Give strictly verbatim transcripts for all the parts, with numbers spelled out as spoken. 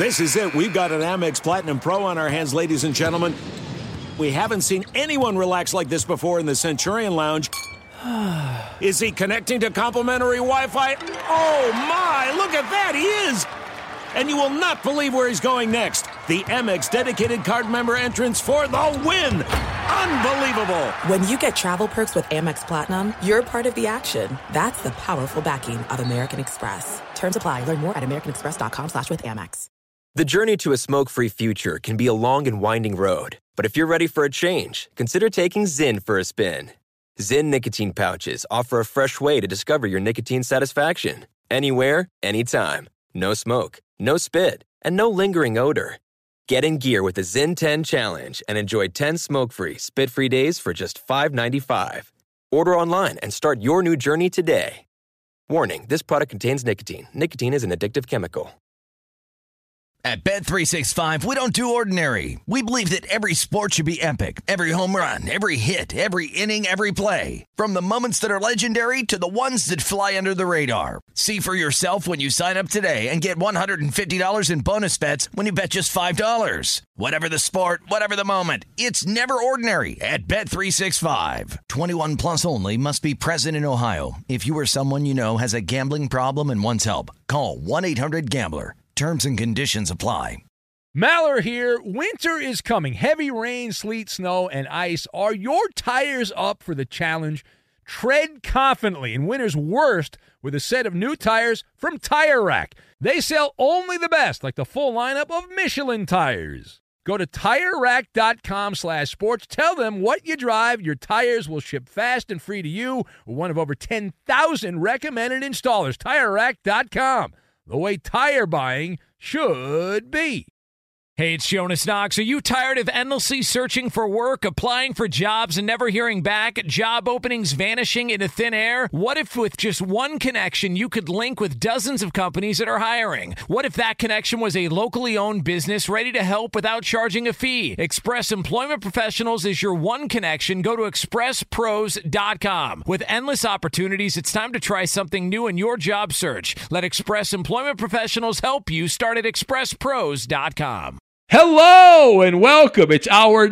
This is it. We've got an Amex Platinum Pro on our hands, ladies and gentlemen. We haven't seen anyone relax like this before in the Centurion Lounge. Is he connecting to complimentary Wi-Fi? Oh, my. Look at that. He is. And you will not believe where he's going next. The Amex dedicated card member entrance for the win. Unbelievable. When you get travel perks with Amex Platinum, you're part of the action. That's the powerful backing of American Express. Terms apply. Learn more at americanexpress.com slash with Amex. The journey to a smoke-free future can be a long and winding road. But if you're ready for a change, consider taking Zyn for a spin. Zyn nicotine pouches offer a fresh way to discover your nicotine satisfaction. Anywhere, anytime. No smoke, no spit, and no lingering odor. Get in gear with the Zyn ten Challenge and enjoy ten smoke-free, spit-free days for just five dollars and ninety-five cents. Order online and start your new journey today. Warning, this product contains nicotine. Nicotine is an addictive chemical. At Bet three sixty-five, we don't do ordinary. We believe that every sport should be epic. Every home run, every hit, every inning, every play. From the moments that are legendary to the ones that fly under the radar. See for yourself when you sign up today and get one hundred fifty dollars in bonus bets when you bet just five dollars. Whatever the sport, whatever the moment, it's never ordinary at Bet three sixty-five. twenty-one plus only. Must be present in Ohio. If you or someone you know has a gambling problem and wants help, call one eight hundred gambler. Terms and conditions apply. Maller here. Winter is coming. Heavy rain, sleet, snow, and ice. Are your tires up for the challenge? Tread confidently in winter's worst with a set of new tires from Tire Rack. They sell only the best, like the full lineup of Michelin tires. Go to TireRack.com slash sports. Tell them what you drive. Your tires will ship fast and free to you. One of over ten thousand recommended installers. Tire Rack dot com. The way tire buying should be. Hey, it's Jonas Knox. Are you tired of endlessly searching for work, applying for jobs, and never hearing back? Job openings vanishing into thin air? What if with just one connection, you could link with dozens of companies that are hiring? What if that connection was a locally owned business ready to help without charging a fee? Express Employment Professionals is your one connection. Go to express pros dot com. With endless opportunities, it's time to try something new in your job search. Let Express Employment Professionals help you. Start at express pros dot com. Hello and welcome. It's our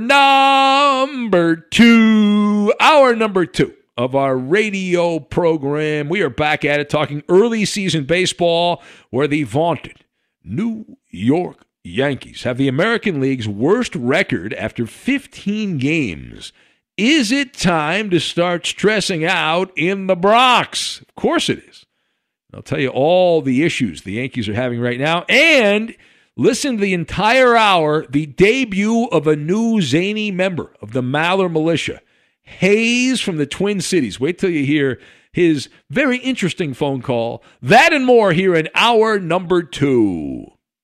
number two, our number two of our radio program. We are back at it talking early season baseball, where the vaunted New York Yankees have the American League's worst record after fifteen games. Is it time to start stressing out in the Bronx? Of course it is. I'll tell you all the issues the Yankees are having right now, and listen to the entire hour, the debut of a new zany member of the Maller Militia, Hayes from the Twin Cities. Wait till you hear his very interesting phone call. That and more here in hour number two.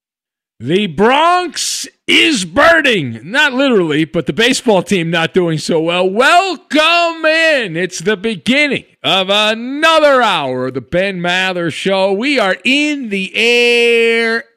The Bronx is burning. Not literally, but the baseball team not doing so well. Welcome in. It's the beginning of another hour of the Ben Maller Show. We are in the air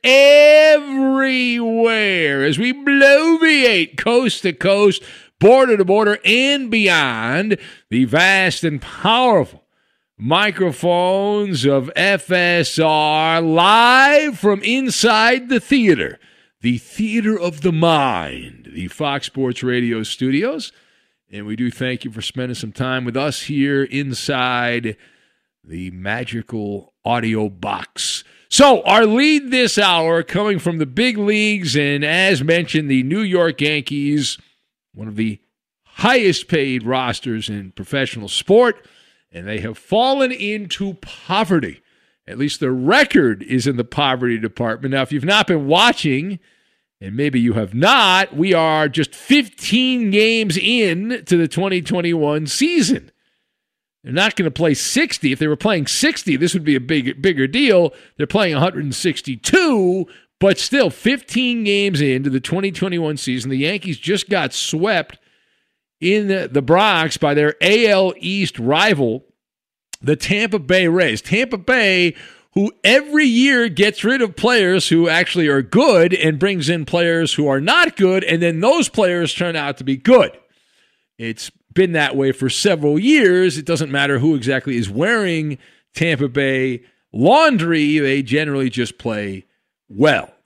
everywhere as we bloviate coast to coast, border to border, and beyond the vast and powerful microphones of F S R, live from inside the theater, the Theater of the Mind, the Fox Sports Radio studios. And we do thank you for spending some time with us here inside the magical audio box. So our lead this hour coming from the big leagues, and as mentioned, the New York Yankees, one of the highest paid rosters in professional sport. And they have fallen into poverty. At least the record is in the poverty department. Now, if you've not been watching, and maybe you have not, we are just fifteen games in to the twenty twenty-one season. They're not going to play sixty. If they were playing sixty, this would be a big, bigger deal. They're playing one hundred sixty-two, but still fifteen games into the twenty twenty-one season. The Yankees just got swept in the Bronx by their A L East rival, the Tampa Bay Rays. Tampa Bay, who every year gets rid of players who actually are good and brings in players who are not good, and then those players turn out to be good. It's been that way for several years. It doesn't matter who exactly is wearing Tampa Bay laundry. They generally just play well.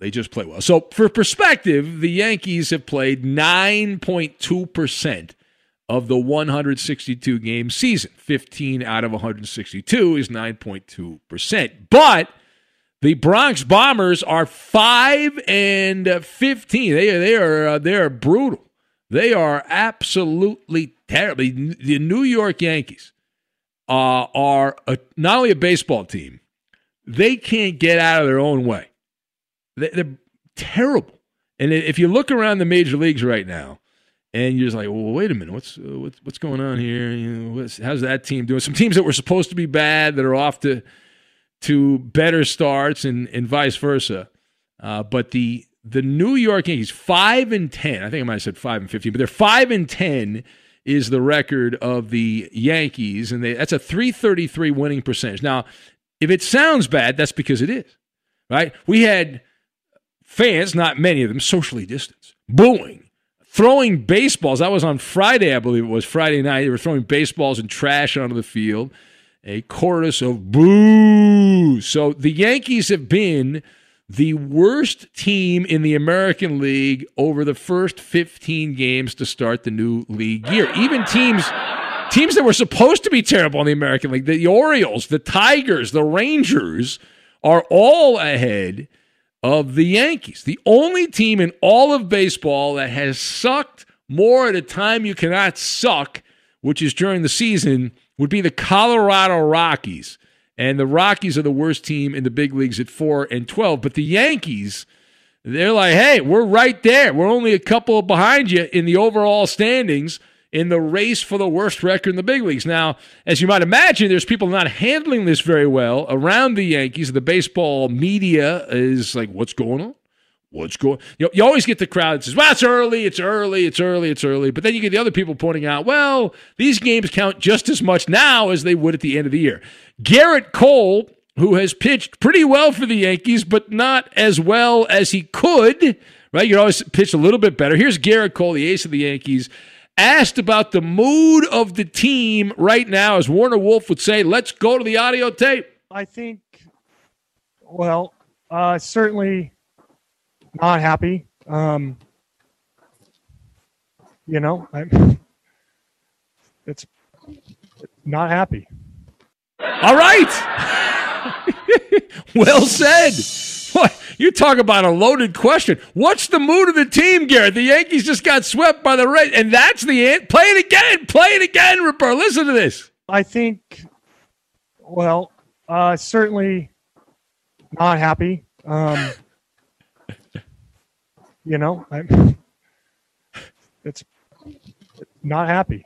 They just play well. So for perspective, the Yankees have played nine point two percent of the one hundred sixty-two game season. fifteen out of one hundred sixty-two is nine point two percent. But the Bronx Bombers are five and fifteen. They, they are uh, they are brutal. They are absolutely terrible. The New York Yankees uh, are a, not only a baseball team, they can't get out of their own way. They, they're terrible. And if you look around the major leagues right now, and you're just like, well, wait a minute, what's uh, what's, what's going on here? You know, what's, how's that team doing? Some teams that were supposed to be bad that are off to to better starts, and and vice versa. Uh, but the the New York Yankees, five and ten. I think I might have said five and fifteen, but they're five and ten is the record of the Yankees, and they, that's a three thirty-three winning percentage. Now, if it sounds bad, that's because it is, right? We had fans, not many of them, socially distanced, booing, throwing baseballs. That was on Friday, I believe it was, Friday night. They were throwing baseballs and trash onto the field. A chorus of boo. So the Yankees have been the worst team in the American League over the first fifteen games to start the new league year. Even teams teams that were supposed to be terrible in the American League, the Orioles, the Tigers, the Rangers, are all ahead of the Yankees. The only team in all of baseball that has sucked more at a time you cannot suck, which is during the season, would be the Colorado Rockies. And the Rockies are the worst team in the big leagues at four and twelve. But the Yankees, they're like, hey, we're right there. We're only a couple behind you in the overall standings in the race for the worst record in the big leagues. Now, as you might imagine, there's people not handling this very well around the Yankees. The baseball media is like, what's going on? What's going on? You know, you always get the crowd that says, well, it's early, it's early, it's early, it's early. But then you get the other people pointing out, well, these games count just as much now as they would at the end of the year. Garrett Cole, who has pitched pretty well for the Yankees, but not as well as he could, right? You always pitch a little bit better. Here's Garrett Cole, the ace of the Yankees, asked about the mood of the team right now, as Warner Wolf would say. Let's go to the audio tape. I think, well, uh, certainly not happy. Um, you know, I'm, it's not happy. All right. Well said. What? You talk about a loaded question. What's the mood of the team, Garrett? The Yankees just got swept by the Reds, and that's the end. Play it again. Play it again, Ripper. Listen to this. I think, well, uh, certainly not happy. Um, you know, I'm, it's not happy.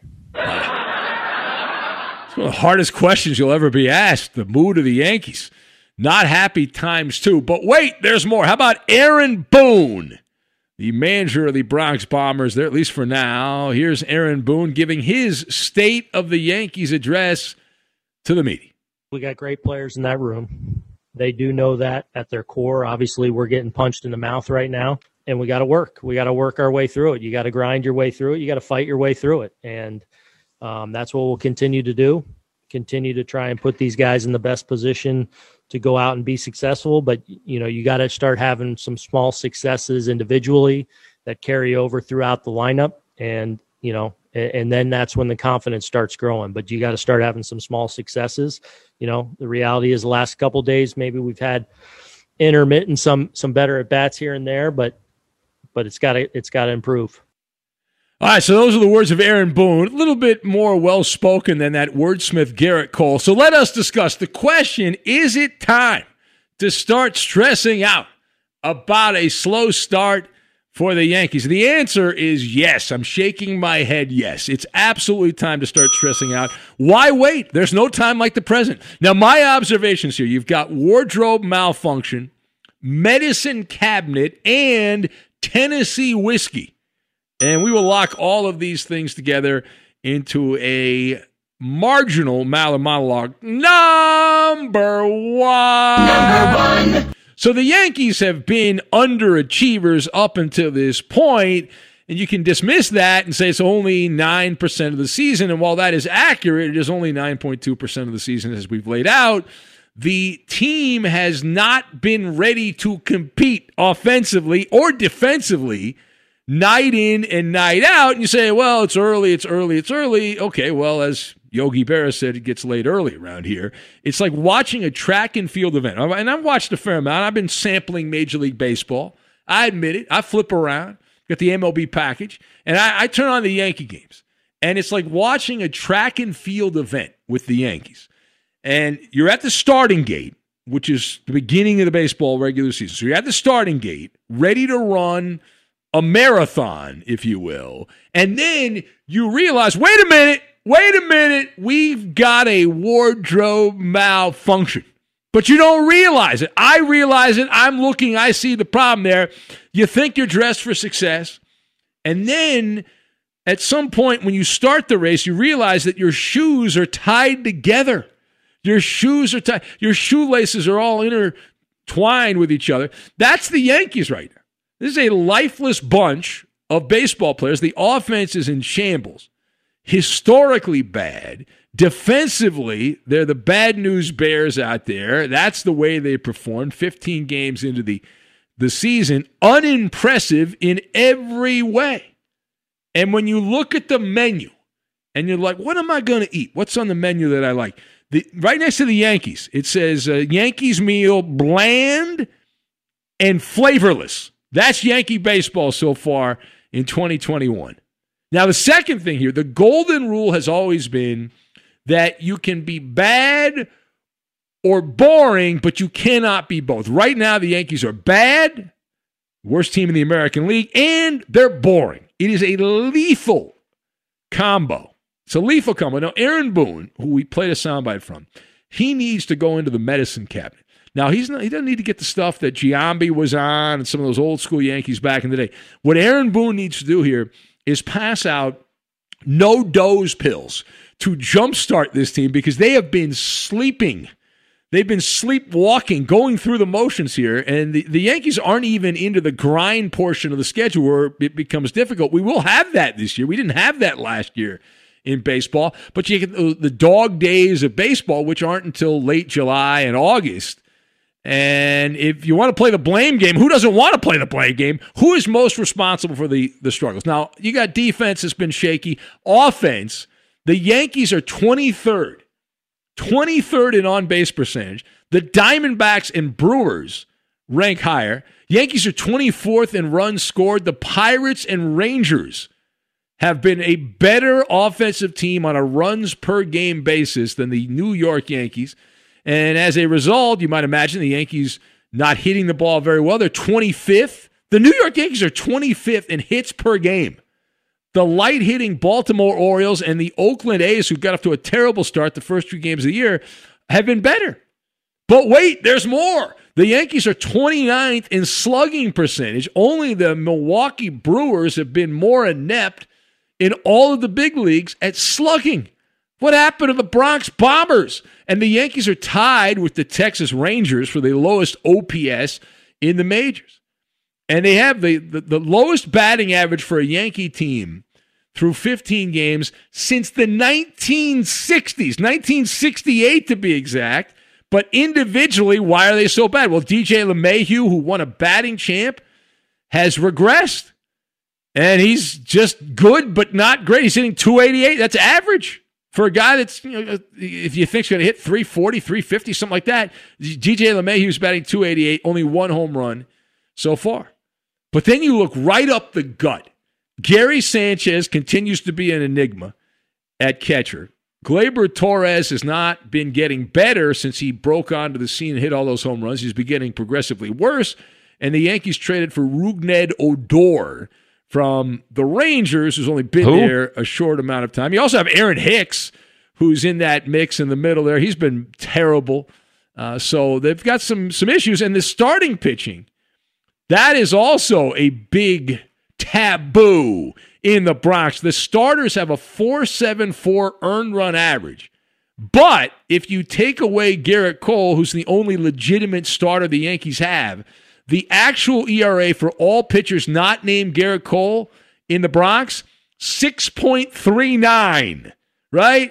It's one of the hardest questions you'll ever be asked, the mood of the Yankees. Not happy times two. But wait, there's more. How about Aaron Boone, the manager of the Bronx Bombers? There, at least for now. Here's Aaron Boone giving his State of the Yankees address to the media. We got great players in that room. They do know that at their core. Obviously, we're getting punched in the mouth right now, and we got to work. We got to work our way through it. You got to grind your way through it. You got to fight your way through it. And um, that's what we'll continue to do, continue to try and put these guys in the best position to go out and be successful. But, you know, you got to start having some small successes individually that carry over throughout the lineup. And, you know, and, and then that's when the confidence starts growing. But you got to start having some small successes. You know, the reality is the last couple of days, maybe we've had intermittent, some, some better at bats here and there, but, but it's got to, it's got to improve. All right, so those are the words of Aaron Boone. A little bit more well-spoken than that wordsmith Garrett Cole. So let us discuss the question, is it time to start stressing out about a slow start for the Yankees? The answer is yes. I'm shaking my head yes. It's absolutely time to start stressing out. Why wait? There's no time like the present. Now, my observations here, you've got wardrobe malfunction, medicine cabinet, and Tennessee whiskey. And we will lock all of these things together into a marginal Maller monologue. Number one. Number one. So the Yankees have been underachievers up until this point, and you can dismiss that and say it's only nine percent of the season. And while that is accurate, it is only nine point two percent of the season as we've laid out. the team has not been ready to compete offensively or defensively night in and night out. And you say, well, it's early, it's early, it's early. Okay, well, as Yogi Berra said, it gets late early around here. It's like watching a track and field event. And I've watched a fair amount. I've been sampling Major League Baseball. I admit it. I flip around, got the M L B package, and I, I turn on the Yankee games. And it's like watching a track and field event with the Yankees. And you're at the starting gate, which is the beginning of the baseball regular season. So you're at the starting gate, ready to run a marathon, if you will. And then you realize, wait a minute, wait a minute, we've got a wardrobe malfunction. But you don't realize it. I realize it. I'm looking, I see the problem there. You think you're dressed for success. And then at some point when you start the race, you realize that your shoes are tied together. Your shoes are tied. Your shoelaces are all intertwined with each other. That's the Yankees right now. This is a lifeless bunch of baseball players. The offense is in shambles. Historically bad. Defensively, they're the bad news bears out there. That's the way they performed fifteen games into the, the season. Unimpressive in every way. And when you look at the menu and you're like, what am I going to eat? What's on the menu that I like? The, right next to the Yankees, it says uh, Yankees meal, bland and flavorless. That's Yankee baseball so far in twenty twenty-one. Now, the second thing here, the golden rule has always been that you can be bad or boring, but you cannot be both. Right now, the Yankees are bad, worst team in the American League, and they're boring. It is a lethal combo. It's a lethal combo. Now, Aaron Boone, who we played a soundbite from, he needs to go into the medicine cabinet. Now, he's not, he doesn't need to get the stuff that Giambi was on and some of those old school Yankees back in the day. What Aaron Boone needs to do here is pass out no-dose pills to jumpstart this team because they have been sleeping. They've been sleepwalking, going through the motions here, and the, the Yankees aren't even into the grind portion of the schedule where it becomes difficult. We will have that this year. We didn't have that last year in baseball, but you get the dog days of baseball, which aren't until late July and August. And if you want to play the blame game, who doesn't want to play the blame game? Who is most responsible for the, the struggles? Now, you got defense that's been shaky. Offense, the Yankees are twenty-third. twenty-third in on-base percentage. The Diamondbacks and Brewers rank higher. Yankees are twenty-fourth in runs scored. The Pirates and Rangers have been a better offensive team on a runs-per-game basis than the New York Yankees. And as a result, you might imagine the Yankees not hitting the ball very well. They're twenty-fifth. The New York Yankees are twenty-fifth in hits per game. The light-hitting Baltimore Orioles and the Oakland A's, who got off to a terrible start the first two games of the year, have been better. But wait, there's more. The Yankees are twenty-ninth in slugging percentage. Only the Milwaukee Brewers have been more inept in all of the big leagues at slugging. What happened to the Bronx Bombers? And the Yankees are tied with the Texas Rangers for the lowest O P S in the majors. And they have the, the, the lowest batting average for a Yankee team through fifteen games since the nineteen sixties, nineteen sixty-eight to be exact. But individually, why are they so bad? Well, D J LeMahieu, who won a batting champ, has regressed. And he's just good, but not great. He's hitting two eighty-eight. That's average for a guy that's, you know, if you think he's going to hit three forty, three fifty, something like that. D J LeMahieu's batting two eighty-eight, only one home run so far. But then you look right up the gut. Gary Sanchez continues to be an enigma at catcher. Gleyber Torres has not been getting better since he broke onto the scene and hit all those home runs. He's been getting progressively worse. And the Yankees traded for Rougned Odor from the Rangers, who's only been Who? there a short amount of time. You also have Aaron Hicks, who's in that mix in the middle there. He's been terrible. Uh, so they've got some some issues. And the starting pitching, that is also a big taboo in the Bronx. The starters have a four point seven four earned run average. But if you take away Garrett Cole, who's the only legitimate starter the Yankees have, the actual E R A for all pitchers not named Garrett Cole in the Bronx, six point three nine, right?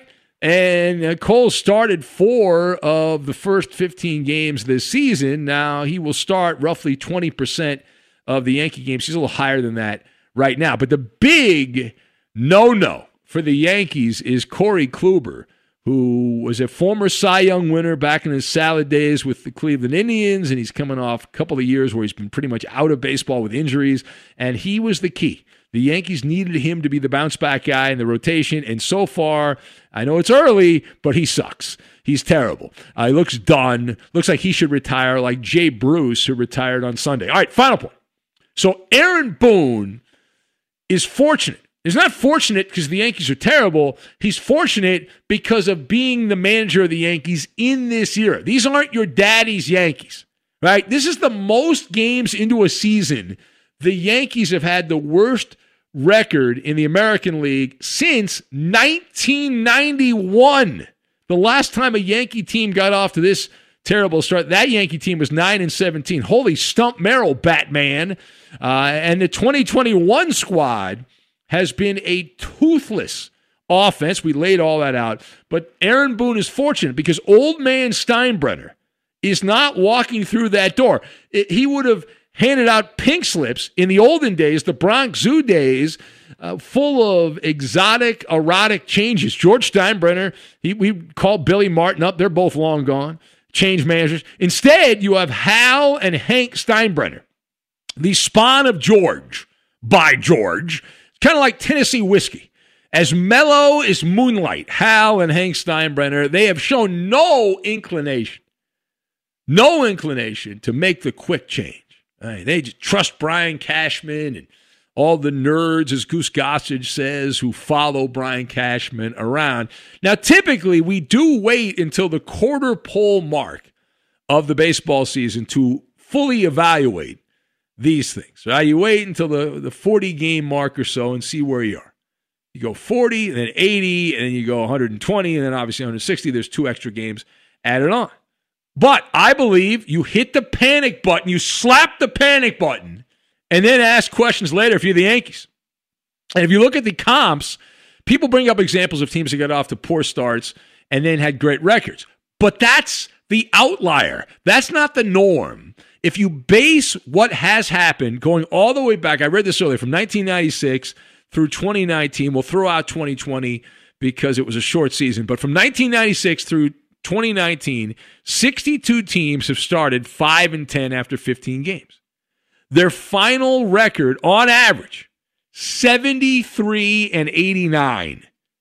And uh, Cole started four of the first fifteen games this season. Now he will start roughly twenty percent of the Yankee games. He's a little higher than that right now. But the big no-no for the Yankees is Corey Kluber, who was a former Cy Young winner back in his salad days with the Cleveland Indians, and he's coming off a couple of years where he's been pretty much out of baseball with injuries, and he was the key. The Yankees needed him to be the bounce-back guy in the rotation, and so far, I know it's early, but he sucks. He's terrible. Uh, he looks done. Looks like he should retire like Jay Bruce, who retired on Sunday. All right, final point. So Aaron Boone is fortunate. He's not fortunate because the Yankees are terrible. He's fortunate because of being the manager of the Yankees in this era. These aren't your daddy's Yankees, right? This is the most games into a season the Yankees have had the worst record in the American League since nineteen ninety-one. The last time a Yankee team got off to this terrible start, that Yankee team was nine and seventeen. Holy stump Merrill, Batman. Uh, and the twenty twenty-one squad has been a toothless offense. We laid all that out. But Aaron Boone is fortunate because old man Steinbrenner is not walking through that door. It, he would have handed out pink slips in the olden days, the Bronx Zoo days, uh, full of exotic, erotic changes. George Steinbrenner, he, we called Billy Martin up. They're both long gone. Change managers. Instead, you have Hal and Hank Steinbrenner, the spawn of George, by George. Kind of like Tennessee whiskey. As mellow as moonlight, Hal and Hank Steinbrenner, they have shown no inclination, no inclination to make the quick change. Right, they just trust Brian Cashman and all the nerds, as Goose Gossage says, who follow Brian Cashman around. Now, typically, we do wait until the quarter pole mark of the baseball season to fully evaluate these things. Right? You wait until the, the forty-game mark or so and see where you are. You go forty, and then eighty, and then you go one hundred twenty, and then obviously one hundred sixty. There's two extra games added on. But I believe you hit the panic button, you slap the panic button, and then ask questions later if you're the Yankees. And if you look at the comps, people bring up examples of teams that got off to poor starts and then had great records. But that's the outlier. That's not the norm. If you base what has happened going all the way back, I read this earlier, from nineteen ninety-six through twenty nineteen, we'll throw out twenty twenty because it was a short season, but from nineteen ninety-six through twenty nineteen, sixty-two teams have started five and ten after fifteen games. Their final record, on average, seventy-three and eighty-nine.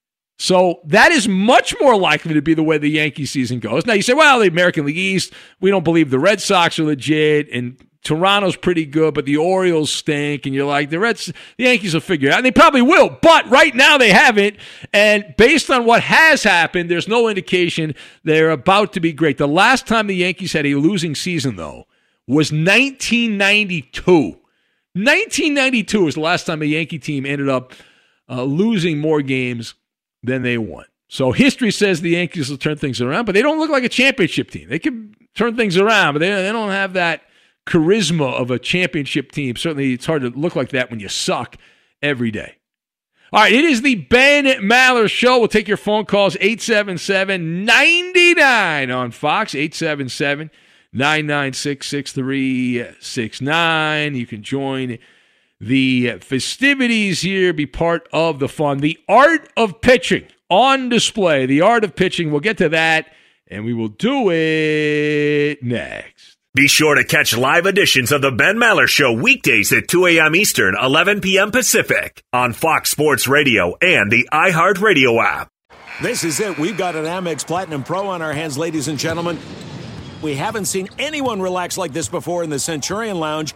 So that is much more likely to be the way the Yankee season goes. Now you say, well, the American League East, we don't believe the Red Sox are legit, and Toronto's pretty good, but the Orioles stink, and you're like, the Reds, the Yankees will figure it out. And they probably will, but right now they haven't. And based on what has happened, there's no indication they're about to be great. The last time the Yankees had a losing season, though, was nineteen ninety-two. nineteen ninety-two was the last time a Yankee team ended up uh, losing more games than they won. So history says the Yankees will turn things around, but they don't look like a championship team. They can turn things around, but they, they don't have that charisma of a championship team. Certainly, it's hard to look like that when you suck every day. All right, it is the Ben Maller Show. We'll take your phone calls, eight seven seven, nine nine on Fox, eight seven seven, nine nine six, six three six nine. You can join the festivities here, be part of the fun. The art of pitching on display. The art of pitching. We'll get to that, and we will do it next. Be sure to catch live editions of the Ben Maller Show weekdays at two a.m. Eastern, eleven p.m. Pacific on Fox Sports Radio and the iHeartRadio app. This is it. We've got an Amex Platinum Pro on our hands, ladies and gentlemen. We haven't seen anyone relax like this before in the Centurion Lounge.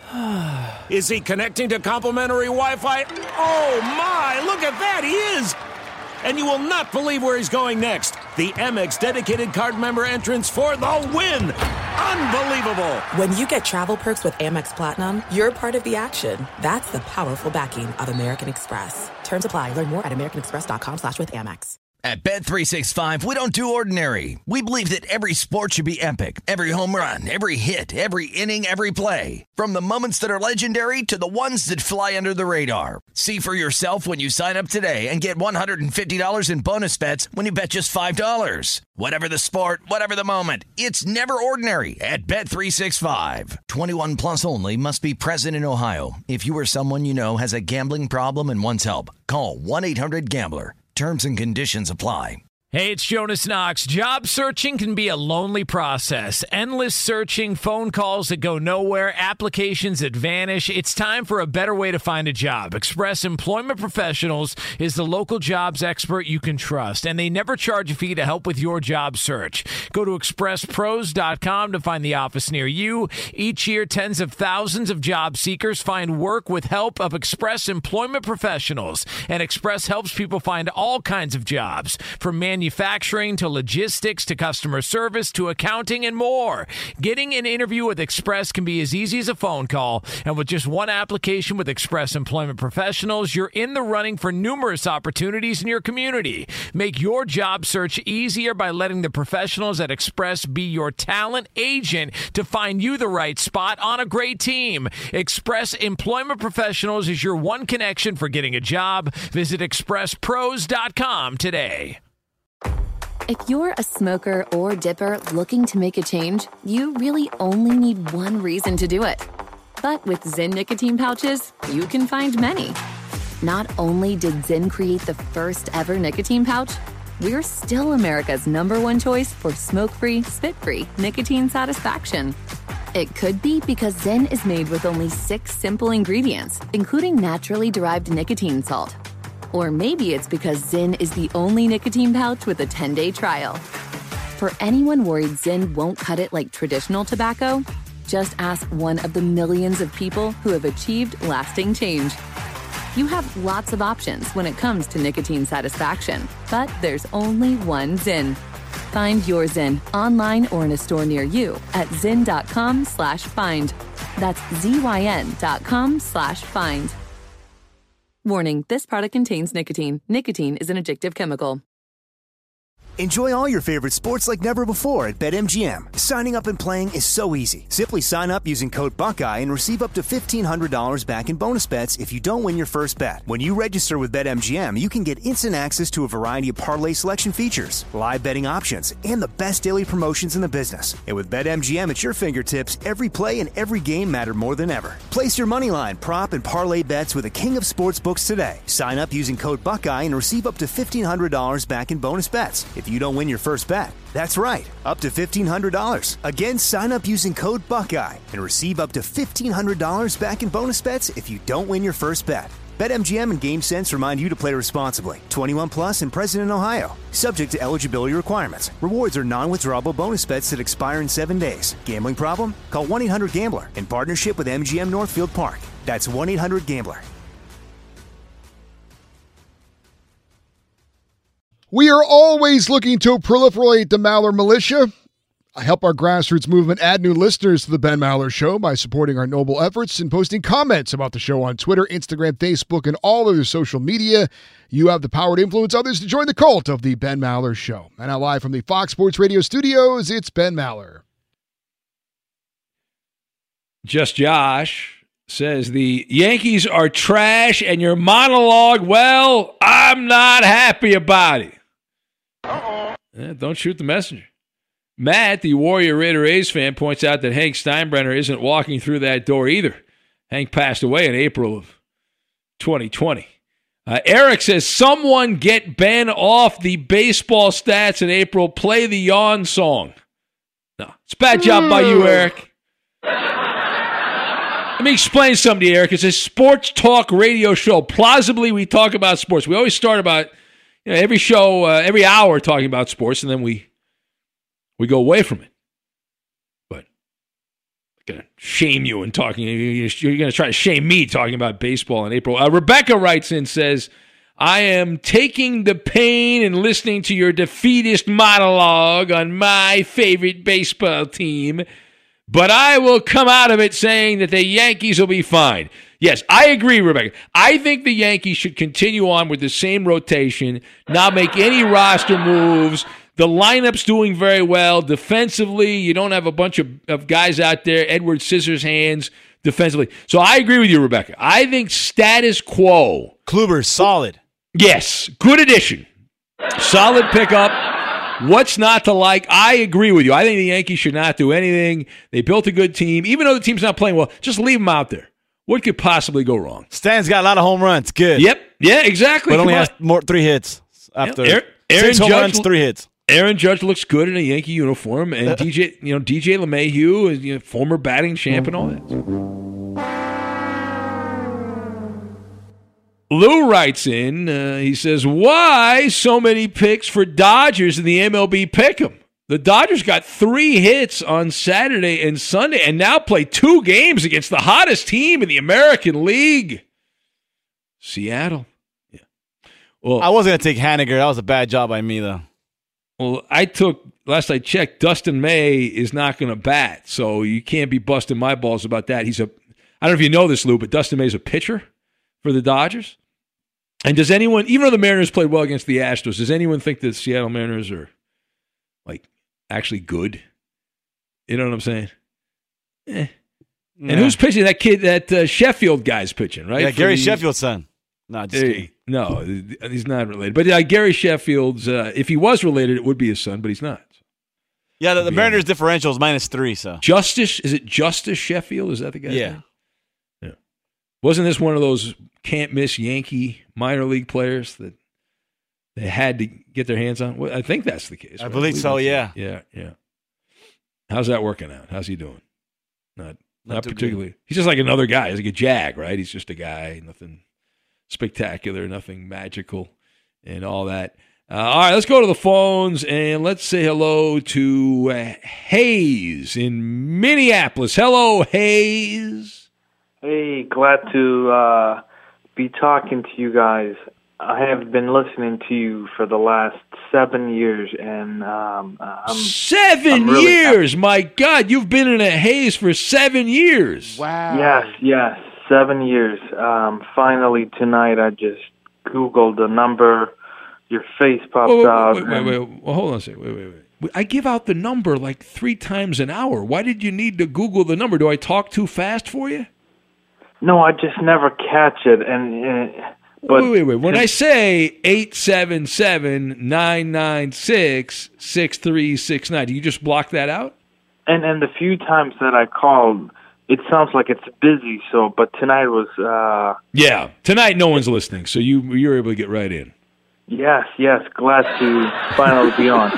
Is he connecting to complimentary Wi-Fi? Oh, my. Look at that. He is. And you will not believe where he's going next. The Amex dedicated card member entrance for the win. Unbelievable. When you get travel perks with Amex Platinum, you're part of the action. That's the powerful backing of American Express. Terms apply. Learn more at americanexpress.com slash with Amex. At Bet three sixty-five, we don't do ordinary. We believe that every sport should be epic. Every home run, every hit, every inning, every play. From the moments that are legendary to the ones that fly under the radar. See for yourself when you sign up today and get one hundred fifty dollars in bonus bets when you bet just five dollars. Whatever the sport, whatever the moment, it's never ordinary at Bet three sixty-five. twenty-one plus only. Must be present in Ohio. If you or someone you know has a gambling problem and wants help, call one eight hundred gambler. Terms and conditions apply. Hey, it's Jonas Knox. Job searching can be a lonely process. Endless searching, phone calls that go nowhere, applications that vanish. It's time for a better way to find a job. Express Employment Professionals is the local jobs expert you can trust, and they never charge a fee to help with your job search. Go to express pros dot com to find the office near you. Each year, tens of thousands of job seekers find work with help of Express Employment Professionals, and Express helps people find all kinds of jobs, from manufacturing Manufacturing to logistics to customer service to accounting and more. Getting an interview with Express can be as easy as a phone call, and with just one application with Express Employment Professionals, you're in the running for numerous opportunities in your community. Make your job search easier by letting the professionals at Express be your talent agent to find you the right spot on a great team. Express Employment Professionals is your one connection for getting a job. Visit express pros dot com today. If you're a smoker or dipper looking to make a change, you really only need one reason to do it. But with Zyn nicotine pouches, you can find many. Not only did Zyn create the first ever nicotine pouch, we're still America's number one choice for smoke-free, spit-free nicotine satisfaction. It could be because Zyn is made with only six simple ingredients, including naturally derived nicotine salt. Or maybe it's because Zyn is the only nicotine pouch with a ten-day trial. For anyone worried Zyn won't cut it like traditional tobacco, just ask one of the millions of people who have achieved lasting change. You have lots of options when it comes to nicotine satisfaction, but there's only one Zyn. Find your Zyn online or in a store near you at zyn.com slash find. That's Z-Y-N dot com slash find. Warning, this product contains nicotine. Nicotine is an addictive chemical. Enjoy all your favorite sports like never before at BetMGM. Signing up and playing is so easy. Simply sign up using code Buckeye and receive up to fifteen hundred dollars back in bonus bets if you don't win your first bet. When you register with BetMGM, you can get instant access to a variety of parlay selection features, live betting options, and the best daily promotions in the business. And with BetMGM at your fingertips, every play and every game matter more than ever. Place your moneyline, prop, and parlay bets with the king of sportsbooks today. Sign up using code Buckeye and receive up to fifteen hundred dollars back in bonus bets if you don't win your first bet. That's right, up to fifteen hundred dollars. Again, sign up using code Buckeye and receive up to fifteen hundred dollars back in bonus bets if you don't win your first bet. BetMGM and GameSense remind you to play responsibly. twenty-one plus and present in Ohio. Subject to eligibility requirements. Rewards are non-withdrawable bonus bets that expire in seven days. Gambling problem? Call one eight hundred gambler in partnership with M G M Northfield Park. That's one eight hundred gambler. We are always looking to proliferate the Maller Militia. I help our grassroots movement add new listeners to the Ben Maller Show by supporting our noble efforts and posting comments about the show on Twitter, Instagram, Facebook, and all other social media. You have the power to influence others to join the cult of the Ben Maller Show. And now live from the Fox Sports Radio studios, it's Ben Maller. Just Josh says the Yankees are trash and your monologue, well, I'm not happy about it. Uh-oh. Eh, don't shoot the messenger. Matt, the Warrior Raider A's fan, points out that Hank Steinbrenner isn't walking through that door either. Hank passed away in April of twenty twenty. Uh, Eric says, someone get Ben off the baseball stats in April. Play the yawn song. No, it's a bad job by you, Eric. Let me explain something to you, Eric. It's a sports talk radio show. Plausibly, we talk about sports. We always start about, you know, every show, uh, every hour talking about sports, and then we we go away from it. But I'm going to shame you in talking. You're going to try to shame me talking about baseball in April. Uh, Rebecca writes in, says, I am taking the pain and listening to your defeatist monologue on my favorite baseball team. but I will come out of it saying that the Yankees will be fine. Yes, I agree, Rebecca. I think the Yankees should continue on with the same rotation, not make any roster moves. The lineup's doing very well. Defensively, you don't have a bunch of, of guys out there, Edward Scissorhands defensively. So I agree with you, Rebecca. I think status quo. Kluber's solid. Yes, good addition. Solid pickup. What's not to like? I agree with you. I think the Yankees should not do anything. They built a good team. Even though the team's not playing well, just leave them out there. What could possibly go wrong? Stan's got a lot of home runs. Good. Yep. Yeah, exactly. But Come only on. has more three hits after Aaron, Aaron six home Judge, runs, three hits. Aaron Judge looks good in a Yankee uniform, and D J, you know, D J LeMahieu is, you know, former batting champ and all that. Lou writes in. Uh, he says, "Why so many picks for Dodgers in the M L B Pick'em? The Dodgers got three hits on Saturday and Sunday, and now play two games against the hottest team in the American League, Seattle." Yeah. Well, I wasn't gonna take Haniger. That was a bad job by me, though. Well, I took, last I checked, Dustin May is not going to bat, so you can't be busting my balls about that. He's a, I don't know if you know this, Lou, but Dustin May is a pitcher for the Dodgers. And does anyone, even though the Mariners played well against the Astros, does anyone think that Seattle Mariners are, like, actually good? You know what I'm saying? Eh. Nah. And who's pitching? That kid, that uh, Sheffield guy's pitching, right? Yeah, For Gary the, Sheffield's son. No, just Hey, kidding. no, he's not related. But uh, Gary Sheffield's, uh, if he was related, it would be his son, but he's not. Yeah, the, the Mariners' differential is minus three. So Justice, is it Justice Sheffield? Is that the guy? yeah, name? Yeah. Wasn't this one of those can't miss Yankee minor league players that they had to get their hands on? Well, I think that's the case. I right? believe so. that's Yeah, it. yeah, yeah. How's that working out? How's he doing? Not, not, Not too particularly. He's just like another guy. He's like a jag, right? He's just a guy. Nothing spectacular, nothing magical, and all that. Uh, all right, let's go to the phones, and let's say hello to uh, Hayes in Minneapolis. Hello, Hayes. Hey, glad to uh, be talking to you guys. I have been listening to you for the last seven years, and um, I'm seven I'm really years. My God, you've been in a Hayes for seven years. Wow. Yes, yes, seven years. Um, finally tonight, I just Googled the number. Your face popped Wait, wait, out. wait, wait, wait, wait. Well, hold on a second. Wait, wait, wait. I give out the number like three times an hour. Why did you need to Google the number? Do I talk too fast for you? No, I just never catch it, and. Uh, But wait, wait, wait. When I say eight seven seven, nine nine six, six three six nine, do you just block that out? And and the few times that I called, it sounds like it's busy. So, but tonight was. Uh, yeah, tonight no one's listening, so you you're able to get right in. Yes, yes. Glad to finally be on.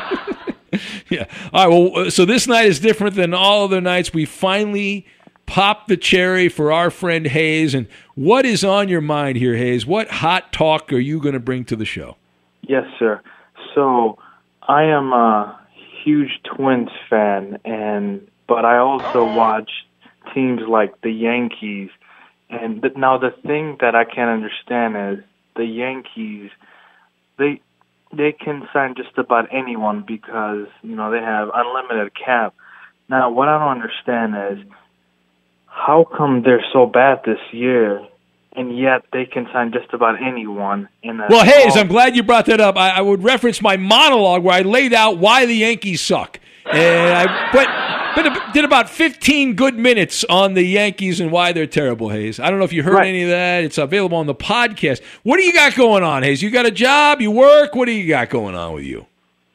Yeah. All right. Well, so this night is different than all other nights. We finally popped the cherry for our friend Hayes. And what is on your mind here, Hayes? What hot talk are you going to bring to the show? Yes, sir. So I am a huge Twins fan, and but I also watch teams like the Yankees. And th- now the thing that I can't understand is the Yankees, they they can sign just about anyone because, you know, they have unlimited cap. Now, what I don't understand is how come they're so bad this year, and yet they can sign just about anyone in a Well, Hayes, small- I'm glad you brought that up. I, I would reference my monologue where I laid out why the Yankees suck. And I went, but did about fifteen good minutes on the Yankees and why they're terrible, Hayes. I don't know if you heard Right. any of that. It's available on the podcast. What do you got going on, Hayes? You got a job? You work? What do you got going on with you?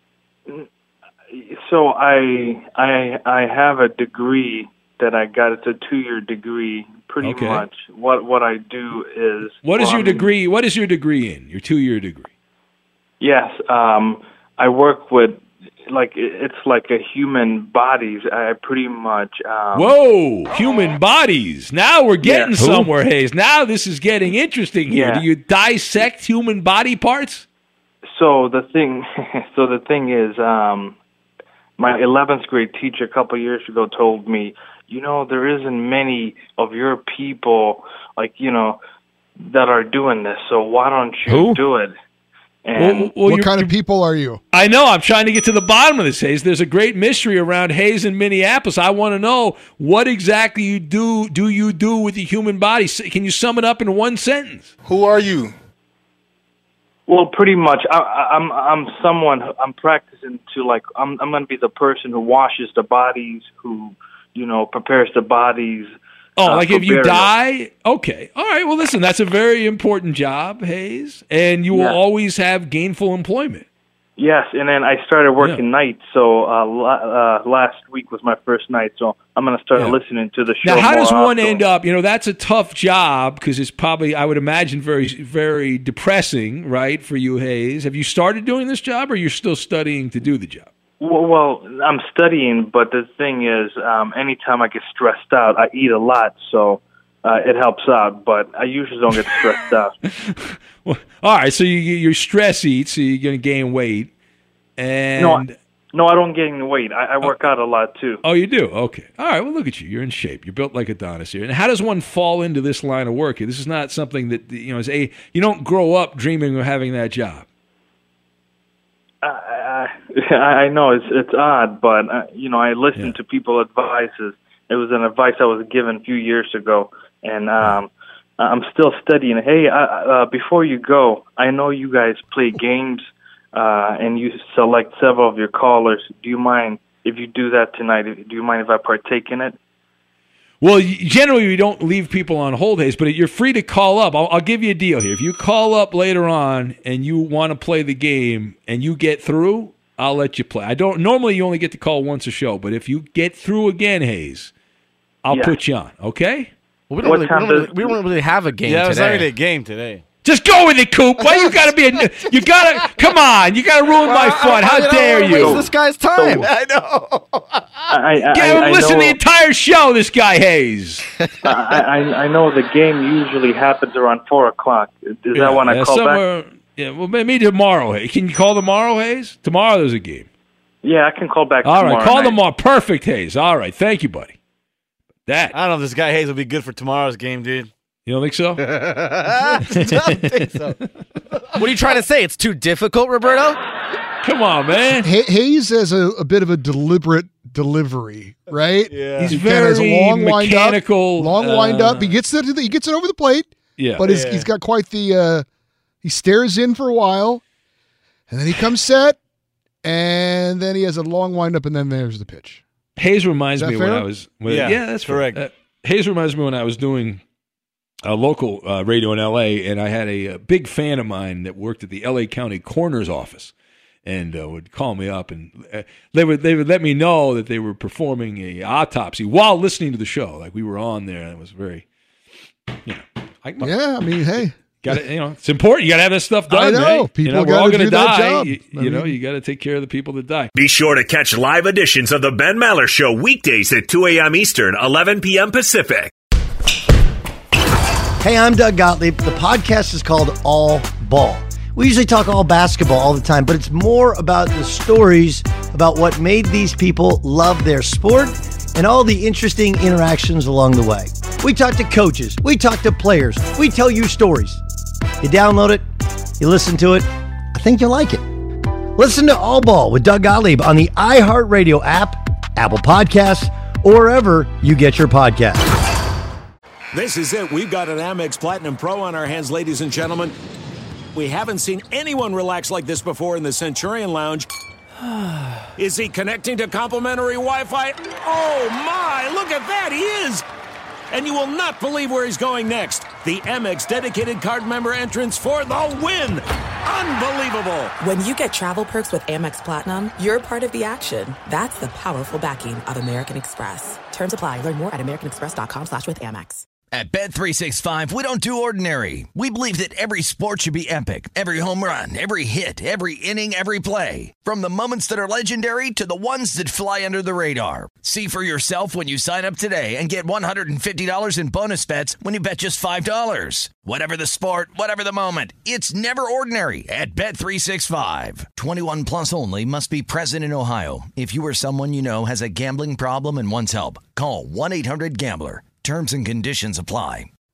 So I I I have a degree that I got. It's a two-year degree, pretty Okay. much. What what I do is What is well, your I mean, degree? What is your degree in? Your two-year degree? Yes, um, I work with like it- it's like a human bodies. I pretty much. Um, Whoa, human bodies. Now we're getting Yeah. Who? somewhere, Hayes. Now this is getting interesting here. Yeah. Do you dissect human body parts? So the thing, so the thing is, um, my eleventh grade teacher a couple years ago told me, you know, there isn't many of your people, like, you know, that are doing this. So why don't you Who? do it? And Well, well, what you're- kind of people are you? I know. I'm trying to get to the bottom of this, Hayes. There's a great mystery around Hayes in Minneapolis. I want to know what exactly you do. Do you do with the human body? S- Can you sum it up in one sentence? Who are you? Well, pretty much. I, I- I'm I'm someone. who- I'm practicing to like. I'm I'm going to be the person who washes the bodies, who you know prepares the bodies. Oh, uh, like for if you burial. die? Okay. All right. Well, listen, that's a very important job, Hayes, and you will Yeah. always have gainful employment. Yes, and then I started working nights. So uh, la- uh, last week was my first night. So I'm going to start Yeah. listening to the show. Now, how more does one often. end up? You know, that's a tough job because it's probably, I would imagine, very, very depressing, right, for you, Hayes. Have you started doing this job, or you're still studying to do the job? Well, well, I'm studying, but the thing is, um, anytime I get stressed out, I eat a lot, so uh, it helps out. But I usually don't get stressed out. Well, all right, so you you stress eat, so you're going to gain weight, and No, I, no, I don't gain weight. I, I work out a lot too. oh, you do. Okay, all right. Well, look at you. You're in shape. You're built like Adonis here. And how does one fall into this line of work? This is not something that you know. Is a you don't grow up dreaming of having that job. I, I, I know it's it's odd, but uh, you know, I listen to people advices. It was an advice I was given a few years ago, and um, I'm still studying. Hey, uh, uh, before you go, I know you guys play games, uh, and you select several of your callers. Do you mind if you do that tonight? Do you mind if I partake in it? Well, y- generally we don't leave people on hold, Hayes, but you're free to call up. I'll, I'll give you a deal here. If you call up later on and you want to play the game and you get through, I'll let you play. I don't normally you only get to call once a show, but if you get through again, Hayes, I'll Yeah. put you on. Okay? Well, we don't, really, we, don't really, we don't really have a game Yeah, today. it was not really a game today. Just go with it, Coop. Why you gotta be a you gotta come on, you gotta ruin my fun. How dare you? Waste this guy's time. I know. I, I, Get I, him I listen know, to the entire show, this guy Hayes. I, I, I know the game usually happens around four o'clock. Is that when I Yeah, call back? somewhere- Yeah, well, maybe tomorrow. Hayes. Can you call tomorrow, Hayes? Tomorrow there's a game. Yeah, I can call back All tomorrow right, call night. tomorrow. Perfect, Hayes. All right, thank you, buddy. That I don't know if this guy Hayes will be good for tomorrow's game, dude. You don't think so? I don't think so. What are you trying to say? It's too difficult, Roberto? Come on, man. Hay- Hayes has a, a bit of a deliberate delivery, right? Yeah. He's He kinda has very a long wind up, mechanical, long wind up. uh, He gets it. He gets it over the plate. Yeah. but he's, Yeah. he's got quite the. Uh, he stares in for a while, and then he comes set, and then he has a long wind up, and then there's the pitch. Hayes reminds Is that me when fair? I was when, Yeah, yeah, that's correct. correct. Uh, Hayes reminds me when I was doing a local uh, radio in L A, and I had a, a big fan of mine that worked at the L A County Coroner's office, and uh, would call me up, and uh, they would they would let me know that they were performing a autopsy while listening to the show. Like we were on there, and it was very, you know, like, Yeah, I mean, hey, got to, you know, it's important. You got to have that stuff done. I know. Right? People you know, we're gotta all going to do that die. job. You, I you know, mean- you got to take care of the people that die. Be sure to catch live editions of the Ben Maller Show weekdays at two a.m. Eastern, eleven p.m. Pacific. Hey, I'm Doug Gottlieb. The podcast is called All Ball. We usually talk all basketball all the time, but it's more about the stories about what made these people love their sport and all the interesting interactions along the way. We talk to coaches. We talk to players. We tell you stories. You download it. You listen to it. I think you'll like it. Listen to All Ball with Doug Gottlieb on the iHeartRadio app, Apple Podcasts, or wherever you get your podcasts. This is it. We've got an Amex Platinum Pro on our hands, ladies and gentlemen. We haven't seen anyone relax like this before in the Centurion Lounge. Is he connecting to complimentary Wi-Fi? Oh, my. Look at that. He is. And you will not believe where he's going next. The Amex dedicated card member entrance for the win. Unbelievable. When you get travel perks with Amex Platinum, you're part of the action. That's the powerful backing of American Express. Terms apply. Learn more at americanexpress.com slash with Amex. At Bet three sixty-five, we don't do ordinary. We believe that every sport should be epic. Every home run, every hit, every inning, every play. From the moments that are legendary to the ones that fly under the radar. See for yourself when you sign up today and get one hundred fifty dollars in bonus bets when you bet just five dollars. Whatever the sport, whatever the moment, it's never ordinary at Bet three sixty-five. twenty-one plus only. Must be present in Ohio. If you or someone you know has a gambling problem and wants help, call one eight hundred gambler. Terms and conditions apply.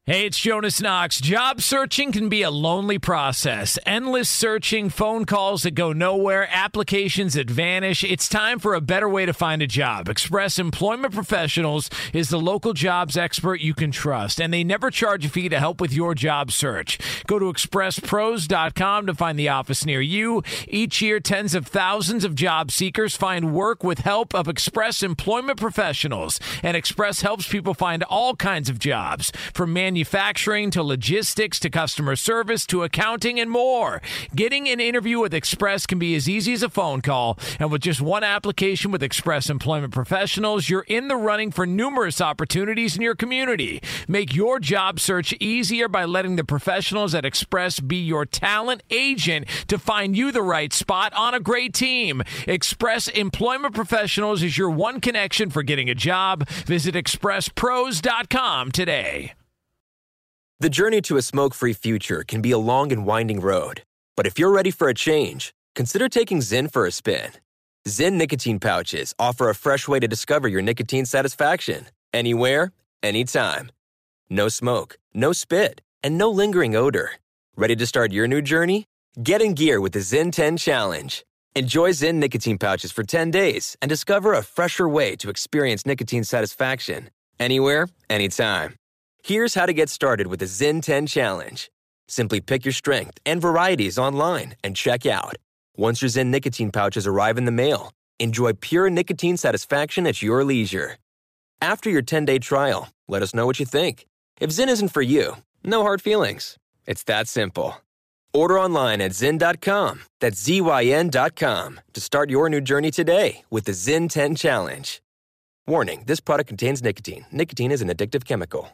Hey, it's Jonas Knox. Job searching can be a lonely process. Endless searching, phone calls that go nowhere, applications that vanish. It's time for a better way to find a job. Express Employment Professionals is the local jobs expert you can trust, and they never charge a fee to help with your job search. Go to express pros dot com to find the office near you. Each year, tens of thousands of job seekers find work with help of Express Employment Professionals, and Express helps people find all kinds of jobs, from manufacturing Manufacturing to logistics to customer service to accounting and more. Getting an interview with Express can be as easy as a phone call, and with just one application with Express Employment Professionals, you're in the running for numerous opportunities in your community. Make your job search easier by letting the professionals at Express be your talent agent to find you the right spot on a great team. Express Employment Professionals is your one connection for getting a job. Visit express pros dot com today. The journey to a smoke-free future can be a long and winding road. But if you're ready for a change, consider taking Zyn for a spin. Zyn nicotine pouches offer a fresh way to discover your nicotine satisfaction. Anywhere, anytime. No smoke, no spit, and no lingering odor. Ready to start your new journey? Get in gear with the Zyn ten Challenge. Enjoy Zyn nicotine pouches for ten days and discover a fresher way to experience nicotine satisfaction. Anywhere, anytime. Here's how to get started with the Zyn ten Challenge. Simply pick your strength and varieties online and check out. Once your Zyn nicotine pouches arrive in the mail, enjoy pure nicotine satisfaction at your leisure. After your ten-day trial, let us know what you think. If Zyn isn't for you, no hard feelings. It's that simple. Order online at zyn dot com, that's Z Y N dot com, to start your new journey today with the Zyn ten Challenge. Warning, this product contains nicotine. Nicotine is an addictive chemical.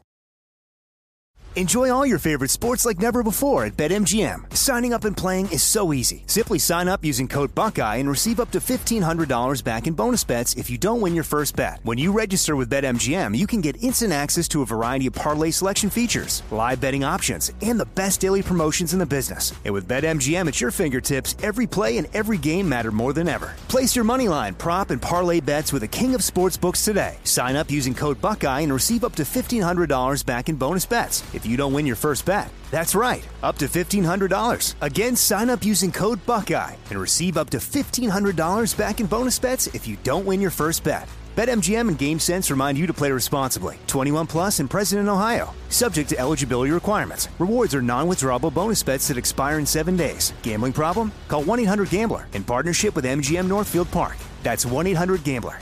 Enjoy all your favorite sports like never before at BetMGM. Signing up and playing is so easy. Simply sign up using code Buckeye and receive up to fifteen hundred dollars back in bonus bets if you don't win your first bet. When you register with BetMGM, you can get instant access to a variety of parlay selection features, live betting options, and the best daily promotions in the business. And with BetMGM at your fingertips, every play and every game matter more than ever. Place your moneyline, prop, and parlay bets with the king of sportsbooks today. Sign up using code Buckeye and receive up to fifteen hundred dollars back in bonus bets if you don't win your first bet. That's right, up to fifteen hundred dollars. Again, sign up using code Buckeye and receive up to fifteen hundred dollars back in bonus bets if you don't win your first bet. BetMGM and GameSense remind you to play responsibly. twenty-one plus and present in Ohio. Subject to eligibility requirements. Rewards are non-withdrawable bonus bets that expire in seven days. Gambling problem? Call one eight hundred gambler in partnership with M G M Northfield Park. That's one eight hundred gambler.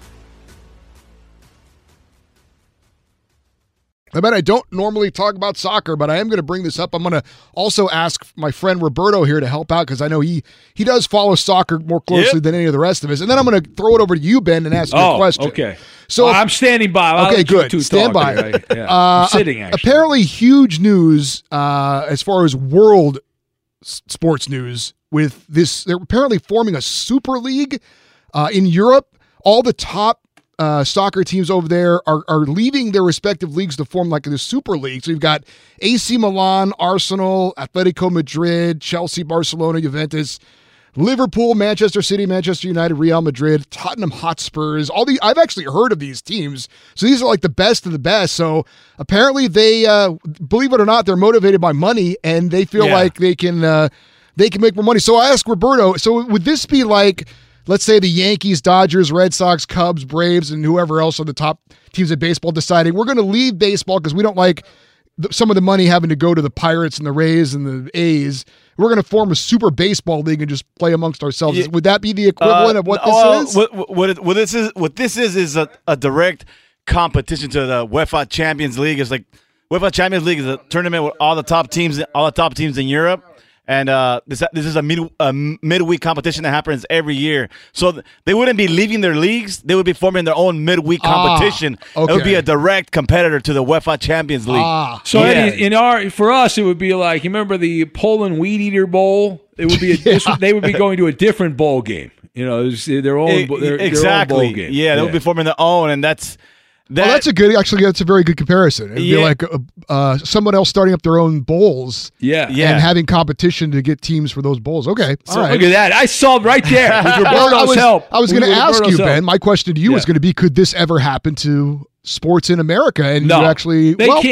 I bet I don't normally talk about soccer, but I am going to bring this up. I'm going to also ask my friend Roberto here to help out because I know he he does follow soccer more closely yep. than any of the rest of us. And then I'm going to throw it over to you, Ben, and ask you oh, a question. Okay. So well, I'm standing by. I'll okay, good. Stand by. Right? Yeah. Uh, I'm sitting, actually. Apparently, huge news uh, as far as world s- sports news with this. They're apparently forming a super league uh, in Europe. All the top Uh, soccer teams over there are, are leaving their respective leagues to form like the Super League. So you've got A C Milan, Arsenal, Atletico Madrid, Chelsea, Barcelona, Juventus, Liverpool, Manchester City, Manchester United, Real Madrid, Tottenham Hotspurs. All the I've actually heard of these teams. So these are like the best of the best. So apparently they, uh, believe it or not, they're motivated by money and they feel yeah. like they can uh, they can make more money. So I asked Roberto, so would this be like, let's say the Yankees, Dodgers, Red Sox, Cubs, Braves, and whoever else are the top teams in baseball deciding we're going to leave baseball because we don't like the, some of the money having to go to the Pirates and the Rays and the A's. We're going to form a super baseball league and just play amongst ourselves. Yeah. Would that be the equivalent uh, of what this uh, is? What, what, it, what this is? What this is is a, a direct competition to the UEFA Champions League. It's like UEFA Champions League is a tournament with all the top teams, all the top teams in Europe. And uh, this this is a, mid, a midweek competition that happens every year. So th- they wouldn't be leaving their leagues. They would be forming their own midweek competition. Ah, okay. It would be a direct competitor to the UEFA Champions League. Ah. So yeah. in, in our for us, it would be like, you remember the Poland Weed Eater Bowl? It would be a, yeah. this, they would be going to a different bowl game. You know, their own, it, their, exactly. their own bowl game. Yeah, they yeah. would be forming their own, and that's That, well, that's a good. Actually, that's a very good comparison. It'd yeah. be like uh, uh, someone else starting up their own bowls, yeah, and yeah. having competition to get teams for those bowls. Okay, so all right. Look at that. I solved right there with Roberto's well, I was, help. I was going to ask you, help. Ben. My question to you yeah. was going to be: could this ever happen to sports in America? And no, you actually they well, can't.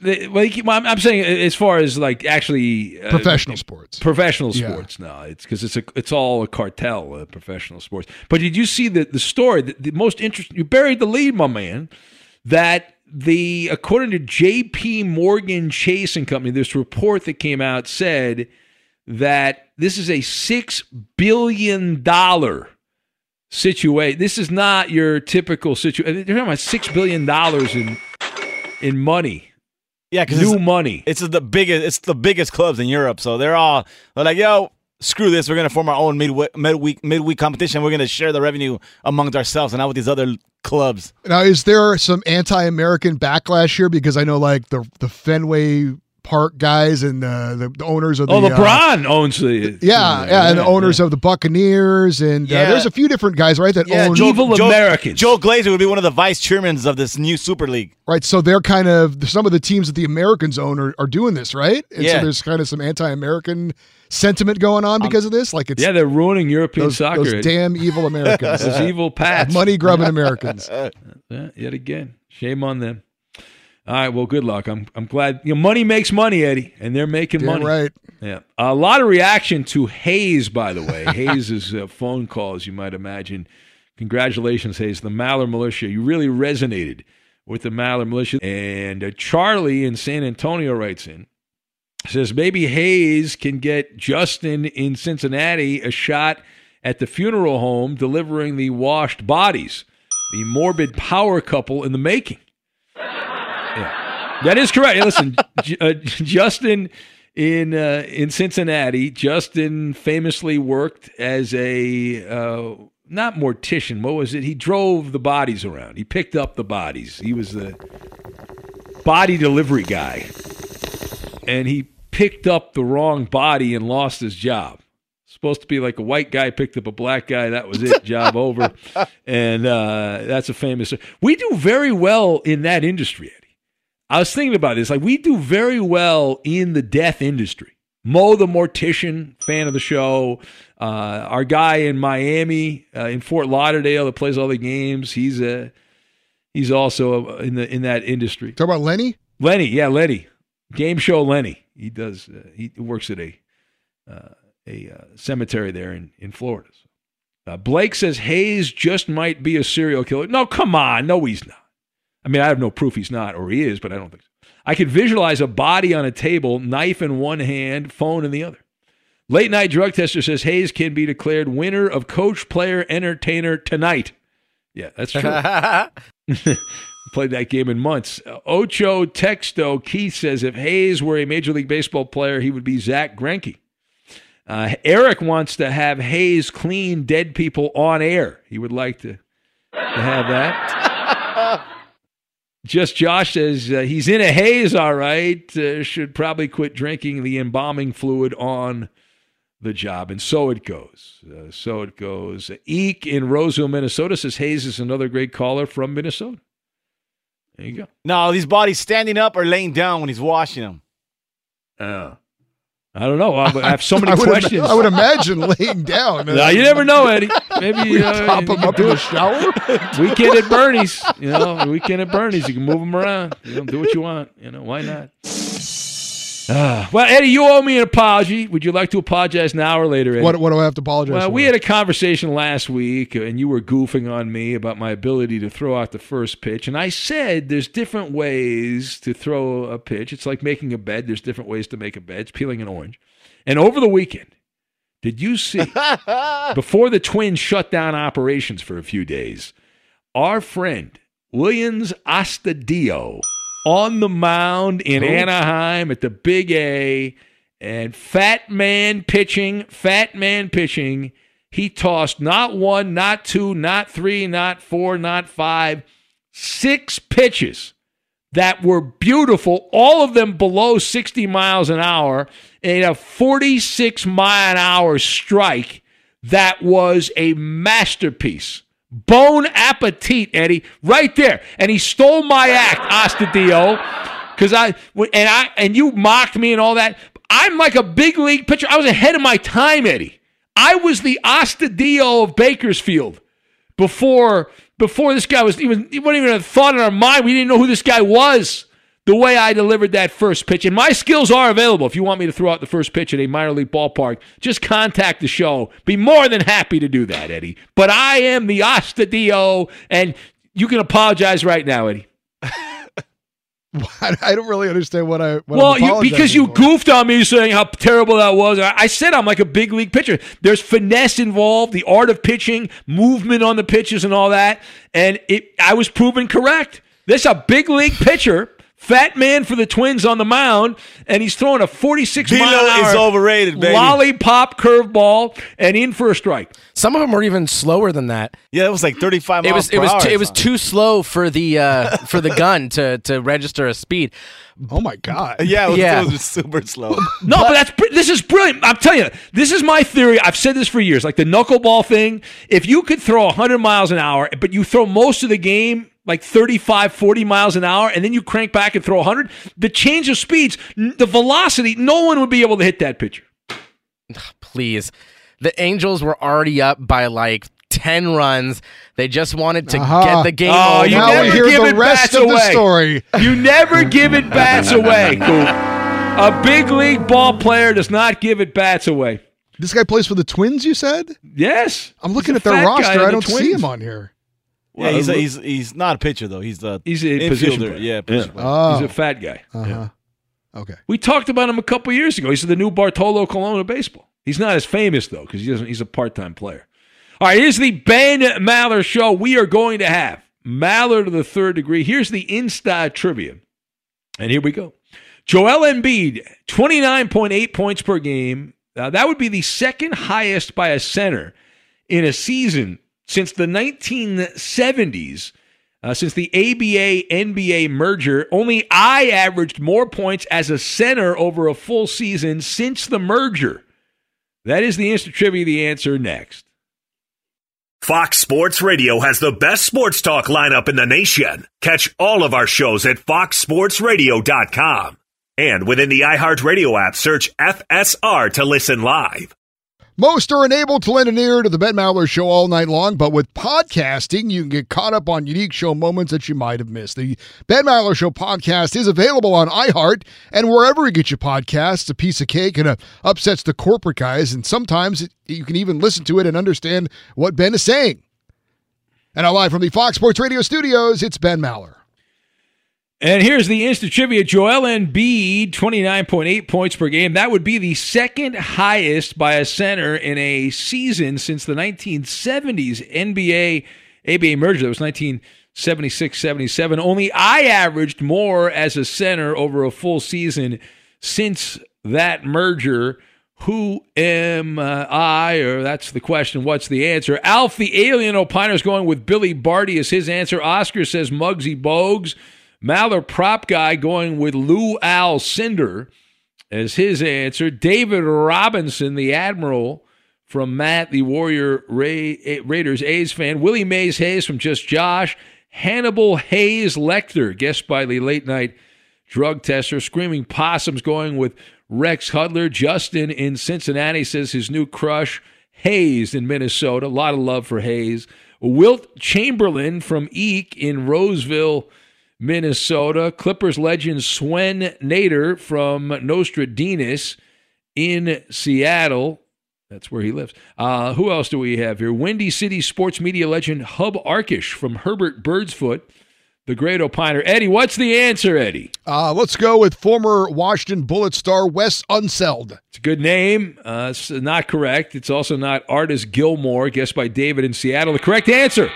The, well, I'm, I'm saying as far as like actually uh, professional sports, professional Yeah. sports. No, it's because it's a it's all a cartel, uh, professional sports. But did you see the the story? The, the most interesting. You buried the lead, my man. That the according to J P Morgan Chase and Company, this report that came out said that this is a six billion dollar situation. This is not your typical situation. They're talking about six billion dollars in in money. Yeah, because new it's, money. It's the biggest. It's the biggest clubs in Europe. So they're all they're like, yo, screw this. We're gonna form our own midweek midweek midweek competition. We're gonna share the revenue amongst ourselves and not with these other clubs. Now, is there some anti-American backlash here? Because I know, like the the Fenway Park guys and uh, the, the owners of the oh, LeBron uh, owns the yeah, yeah, yeah, and the owners of the Buccaneers, and uh, Yeah. there's a few different guys, right? That Yeah, own Joe, Joe, Joe Glazer would be one of the vice chairmen of this new Super League. Right, so they're kind of some of the teams that the Americans own are, are doing this, right? And Yeah. so there's kind of some anti-American sentiment going on because of this. Like it's yeah, they're ruining European those, soccer. Those damn evil Americans, those evil Pats, money grubbing Americans. Yeah, yet again, shame on them. All right, well, good luck. I'm I'm glad. You know, money makes money, Eddie, and they're making Damn money. right. Yeah, a lot of reaction to Hayes, by the way. Hayes' uh, phone calls, you might imagine. Congratulations, Hayes. The Maller Militia. You really resonated with the Maller Militia. And uh, Charlie in San Antonio writes in, says maybe Hayes can get Justin in Cincinnati a shot at the funeral home delivering the washed bodies. The morbid power couple in the making. Yeah. That is correct. Listen, J- uh, Justin in uh, in Cincinnati, Justin famously worked as a uh, not mortician. What was it? He drove the bodies around. He picked up the bodies. He was the body delivery guy, and he picked up the wrong body and lost his job. Supposed to be like a white guy picked up a black guy. That was it. Job over. And uh, that's a famous. We do very well in that industry, Eddie. I was thinking about this. Like, we do very well in the death industry. Mo, the mortician, fan of the show. Uh, our guy in Miami, uh, in Fort Lauderdale, that plays all the games. He's a, he's also in the in that industry. Talk about Lenny. Lenny, yeah, Lenny, game show Lenny. He does. Uh, he works at a uh, a uh, cemetery there in in Florida. Uh, Blake says Hayes just might be a serial killer. No, come on, no, he's not. I mean, I have no proof he's not, or he is, but I don't think so. I could visualize a body on a table, knife in one hand, phone in the other. Late Night Drug Tester says Hayes can be declared winner of Coach, Player, Entertainer tonight. Yeah, that's true. Played that game in months. Uh, Ocho Texto Keith says if Hayes were a Major League Baseball player, he would be Zach Greinke. Uh, Eric wants to have Hayes clean dead people on air. He would like to, to have that. Just Josh says uh, he's in a haze, all right. Uh, should probably quit drinking the embalming fluid on the job. And so it goes. Uh, so it goes. Eek in Roseville, Minnesota says Hayes is another great caller from Minnesota. There you go. No, these bodies standing up or laying down when he's washing them. Uh, I don't know. I have so many I would questions. Ima- I would imagine laying down. No, you never know, Eddie. Maybe we uh, pop him up in the shower. Weekend at Bernie's. You know, weekend at Bernie's. You can move them around. You know, do what you want. You know, why not? Uh, well, Eddie, you owe me an apology. Would you like to apologize now or later, Eddie? What, what do I have to apologize Well, for? we had a conversation last week, and you were goofing on me about my ability to throw out the first pitch. And I said there's different ways to throw a pitch. It's like making a bed. There's different ways to make a bed. It's peeling an orange. And over the weekend, did you see, before the Twins shut down operations for a few days, our friend Willians Astudillo on the mound in Ooh. Anaheim at the Big A, and fat man pitching, fat man pitching. He tossed not one, not two, not three, not four, not five, six pitches that were beautiful, all of them below sixty miles an hour, and a forty-six mile an hour strike that was a masterpiece. Bon appetit, Eddie, right there. And he stole my act, Astudillo, because I and I and you mocked me and all that. I'm like a big league pitcher. I was ahead of my time, Eddie. I was the Astudillo of Bakersfield before before this guy was even he wasn't even a thought in our mind. We didn't know who this guy was. the way I delivered that first pitch. And my skills are available. If you want me to throw out the first pitch at a minor league ballpark, just contact the show. Be more than happy to do that, Eddie. But I am the Astadio, and you can apologize right now, Eddie. I don't really understand what I. What well, you, because you for. goofed on me saying how terrible that was. I said I'm like a big league pitcher. There's finesse involved, the art of pitching, movement on the pitches, and all that. And it, I was proven correct. This is a big league pitcher, fat man for the Twins on the mound, and he's throwing a forty-six mile an hour is overrated, baby. lollipop curveball and in for a strike. Some of them were even slower than that. Yeah, it was like thirty-five miles it was, per it was hour. Too, it was too slow for the uh, for the gun to to register a speed. Oh my god! Yeah, it was, yeah. It was super slow. No, but, but that's this is brilliant. I'm telling you, this is my theory. I've said this for years, like the knuckleball thing. If you could throw one hundred miles an hour, but you throw most of the game like thirty-five, forty miles an hour, and then you crank back and throw one hundred, the change of speeds, the velocity, no one would be able to hit that pitcher. Please. The Angels were already up by like ten runs. They just wanted to uh-huh. get the game oh, over. You now never we hear give the it rest bats of away. the story. You never give it bats away, Coop. A big league ball player does not give it bats away. This guy plays for the Twins, you said? Yes. I'm looking He's at their roster. I the don't Twins. see him on here. Yeah, he's, a, he's he's not a pitcher though. He's a he's a infielder. position player. Yeah, position yeah. player. Oh. He's a fat guy. Uh-huh. Yeah. Okay. We talked about him a couple years ago. He's the new Bartolo Colon of baseball. He's not as famous though because he doesn't. He's a part-time player. All right, here's the Ben Maller Show. We are going to have Maller to the third degree. Here's the Insta trivia, and here we go. Joel Embiid, twenty-nine point eight points per game. Uh, that would be the second highest by a center in a season since the nineteen seventies. Uh, since the A B A N B A merger, only I averaged more points as a center over a full season since the merger. That is the Insta Trivia, the answer next. Fox Sports Radio has the best sports talk lineup in the nation. Catch all of our shows at fox sports radio dot com. And within the iHeartRadio app, search F S R to listen live. Most are unable to lend an ear to the Ben Maller Show all night long, but with podcasting, you can get caught up on unique show moments that you might have missed. The Ben Maller Show podcast is available on iHeart and wherever you get your podcasts. A piece of cake and it upsets the corporate guys, and sometimes it, you can even listen to it and understand what Ben is saying. And now live from the Fox Sports Radio studios, it's Ben Maller. And here's the instant trivia. Joel Embiid, twenty-nine point eight points per game. That would be the second highest by a center in a season since the nineteen seventies N B A A B A merger. That was nineteen seventy-six seventy-seven. Only I averaged more as a center over a full season since that merger. Who am uh, I? Or that's the question. What's the answer? Alf the Alien Opiner is going with Billy Barty as his answer. Oscar says Muggsy Bogues. Maller Prop Guy going with Lou Al Cinder as his answer. David Robinson, the Admiral from Matt, the Warrior Ray, Raiders A's fan. Willie Mays Hayes from Just Josh. Hannibal Hayes Lecter, guest by the late night drug tester. Screaming Possums going with Rex Hudler. Justin in Cincinnati says his new crush, Hayes in Minnesota. A lot of love for Hayes. Wilt Chamberlain from Eek in Roseville, Minnesota. Clippers legend Swen Nader from Nostradamus in Seattle. That's where he lives. Uh, who else do we have here? Windy City sports media legend Hub Arkish from Herbert Birdsfoot, the great opiner. Eddie, what's the answer, Eddie? Uh, let's go with former Washington Bullets star Wes Unseld. It's a good name. Uh, it's not correct. It's also not Artis Gilmore, guessed by David in Seattle. The correct answer,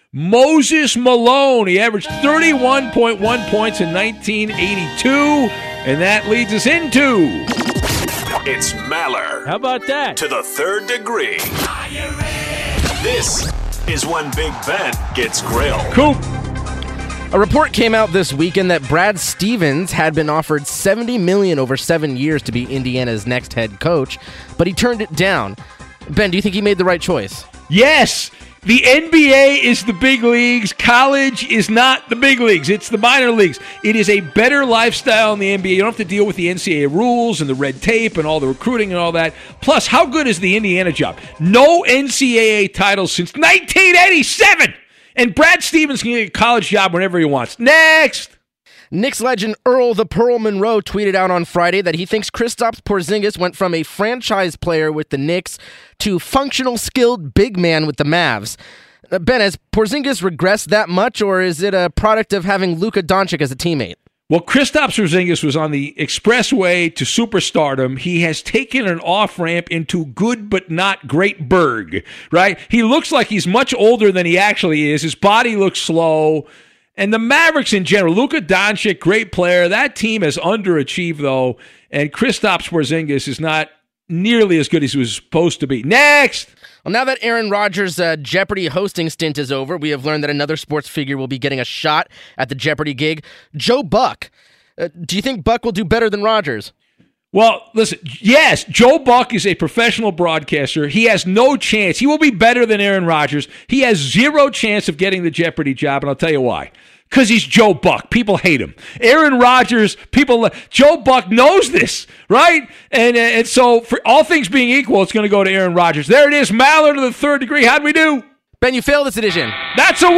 Moses Malone. He averaged thirty-one point one points in nineteen eighty-two, and that leads us into... It's Maller. How about that? To the third degree. This is when Big Ben gets grilled. Coop. A report came out this weekend that Brad Stevens had been offered seventy million dollars over seven years to be Indiana's next head coach, but he turned it down. Ben, do you think he made the right choice? Yes. The N B A is the big leagues. College is not the big leagues. It's the minor leagues. It is a better lifestyle in the N B A. You don't have to deal with the N C double A rules and the red tape and all the recruiting and all that. Plus, how good is the Indiana job? No N C double A titles since nineteen eighty-seven. And Brad Stevens can get a college job whenever he wants. Next. Knicks legend Earl the Pearl Monroe tweeted out on Friday that he thinks Kristaps Porzingis went from a franchise player with the Knicks to functional skilled big man with the Mavs. Uh, Ben, has Porzingis regressed that much, or is it a product of having Luka Doncic as a teammate? Well, Kristaps Porzingis was on the expressway to superstardom. He has taken an off-ramp into good but not great Berg, right? He looks like he's much older than he actually is. His body looks slow. And the Mavericks in general, Luka Doncic, great player. That team has underachieved, though, and Kristaps Porzingis is not nearly as good as he was supposed to be. Next! Well, now that Aaron Rodgers' uh, Jeopardy hosting stint is over, we have learned that another sports figure will be getting a shot at the Jeopardy gig. Joe Buck. Uh, do you think Buck will do better than Rodgers? Well, listen, yes, Joe Buck is a professional broadcaster. He has no chance. He will be better than Aaron Rodgers. He has zero chance of getting the Jeopardy job, and I'll tell you why. Because he's Joe Buck. People hate him. Aaron Rodgers, people, Joe Buck knows this, right? And and so, for all things being equal, it's going to go to Aaron Rodgers. There it is, Maller to the third degree. How'd we do? Ben, you failed this edition. That's a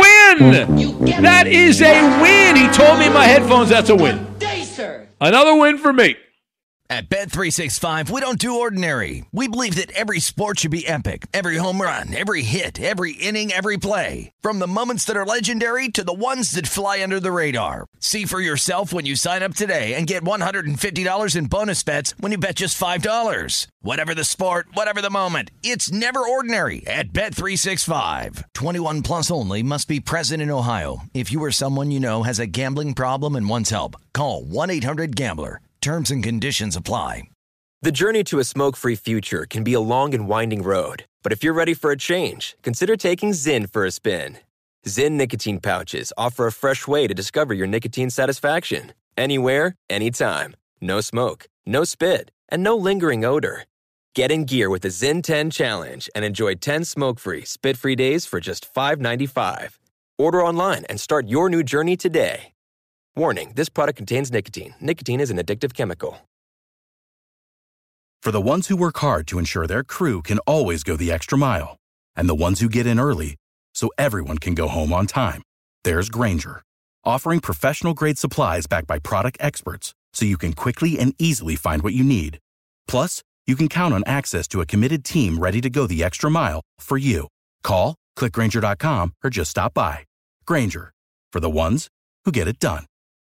win! That is a win! He told me in my headphones that's a win. Another win for me. At Bet three sixty-five, we don't do ordinary. We believe that every sport should be epic. Every home run, every hit, every inning, every play. From the moments that are legendary to the ones that fly under the radar. See for yourself when you sign up today and get one hundred fifty dollars in bonus bets when you bet just five dollars. Whatever the sport, whatever the moment, it's never ordinary at Bet three sixty-five. twenty-one plus only. Must be present in Ohio. If you or someone you know has a gambling problem and wants help, call one eight hundred gambler. Terms and conditions apply. The journey to a smoke-free future can be a long and winding road. But if you're ready for a change, consider taking Zyn for a spin. Zyn nicotine pouches offer a fresh way to discover your nicotine satisfaction. Anywhere, anytime. No smoke, no spit, and no lingering odor. Get in gear with the Zyn ten Challenge and enjoy ten smoke-free, spit-free days for just five dollars and ninety-five cents. Order online and start your new journey today. Warning, this product contains nicotine. Nicotine is an addictive chemical. For the ones who work hard to ensure their crew can always go the extra mile, and the ones who get in early so everyone can go home on time, there's Grainger, offering professional-grade supplies backed by product experts so you can quickly and easily find what you need. Plus, you can count on access to a committed team ready to go the extra mile for you. Call, click Grainger dot com, or just stop by. Grainger, for the ones who get it done.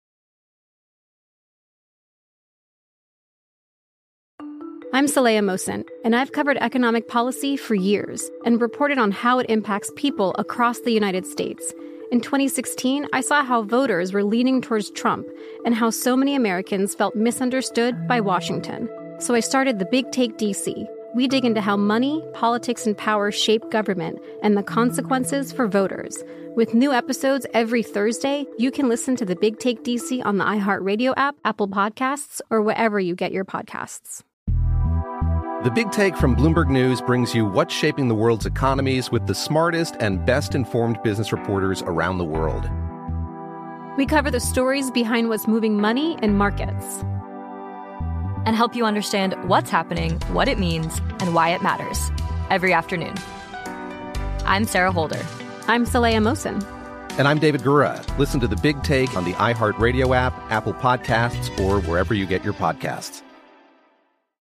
I'm Saleha Mohsin, and I've covered economic policy for years and reported on how it impacts people across the United States. In twenty sixteen, I saw how voters were leaning towards Trump and how so many Americans felt misunderstood by Washington. So I started The Big Take D C. We dig into how money, politics, and power shape government and the consequences for voters. With new episodes every Thursday, you can listen to The Big Take D C on the iHeartRadio app, Apple Podcasts, or wherever you get your podcasts. The Big Take from Bloomberg News brings you what's shaping the world's economies with the smartest and best-informed business reporters around the world. We cover the stories behind what's moving money and markets. And help you understand what's happening, what it means, and why it matters. Every afternoon. I'm Sarah Holder. I'm Saleha Mohsin. And I'm David Gura. Listen to The Big Take on the iHeartRadio app, Apple Podcasts, or wherever you get your podcasts.